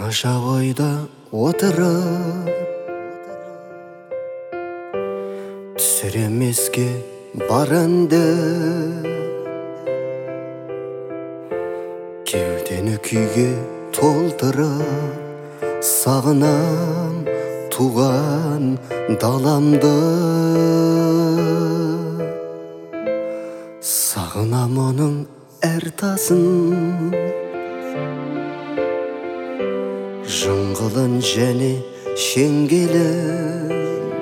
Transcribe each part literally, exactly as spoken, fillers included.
Оңаша ойда отырып түсіремеске баранды, кеудені күйге толтырып сағынам туған даламды. Сағынам оның әр тасын, жыңғылын және шеңгелін.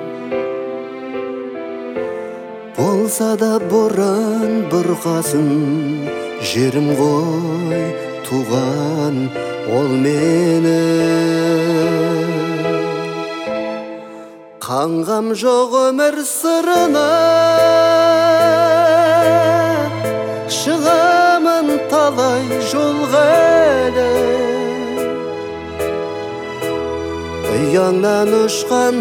Болса да боран бұрқасын, жерім ғой туған ол мені. Қанғам жоқ өмір сырына, шығамын талай жолға әлі. Ұяңнан ұшқан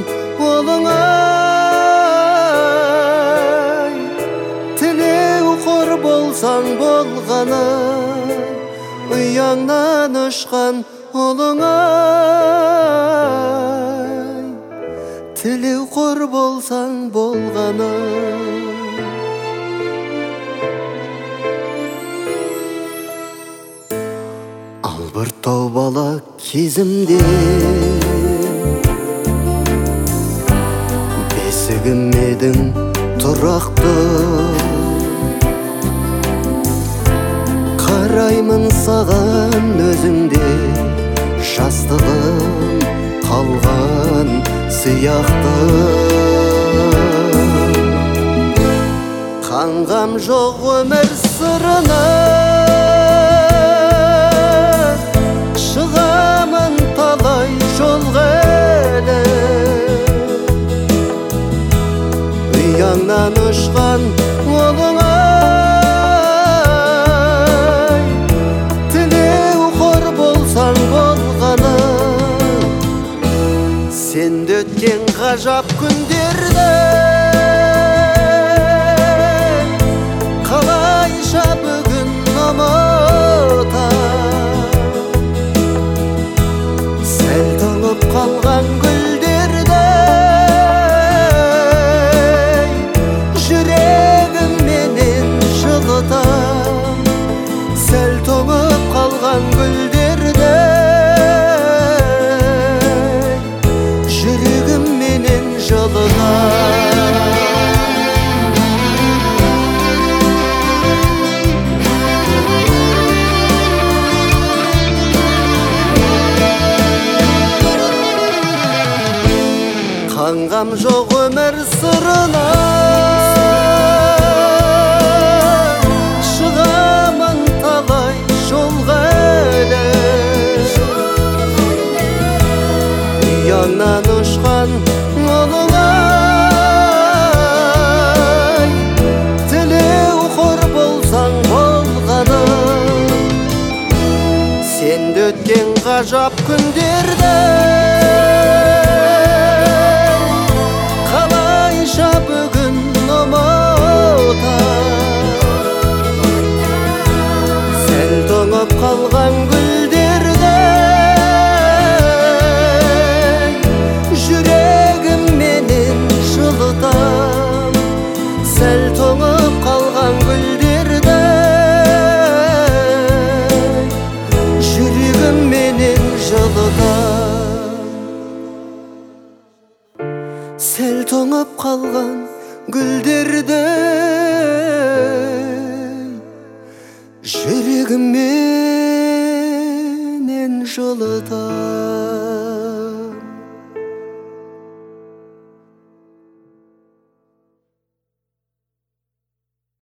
олыңай, тілеу қор болсаң болғаны. Ұяңнан ұшқан олыңай, тілеу қор болсаң болғаны. Албыртау бала кезімде бесігім едің тұрақты. Қараймын саған өзіңде, жастығым қалған сияқты. Қанғам жоқ өмір сырына, шығамын талай жолға әлі. Ұяңнан ұшқан олыңай, тілеу қор болсаң болғаны. Сенде өткен ғажап күндерді қалайша бүгін ұмытам. Сәл тоңып қалған гүлдерді жүрегімменен жылытам. Сәл тоңып қалған гүлдерді жүрегімменен жылытам. Қанғам жоқ өмір сырына, шығамын талай жолға әлі. Ұяңнан ұшқан олыңай, тілеу қор болсаң болғаны. Сенде өткен ғажап күндерді қалайша бүгін ұмытам. Сәл тоңып қалған гүлдерді жүрегімменен жылытам. Сәл тоңып қалған гүлдерді жүрегімменен жылытам. Сәл тоңып қалған гүлдерді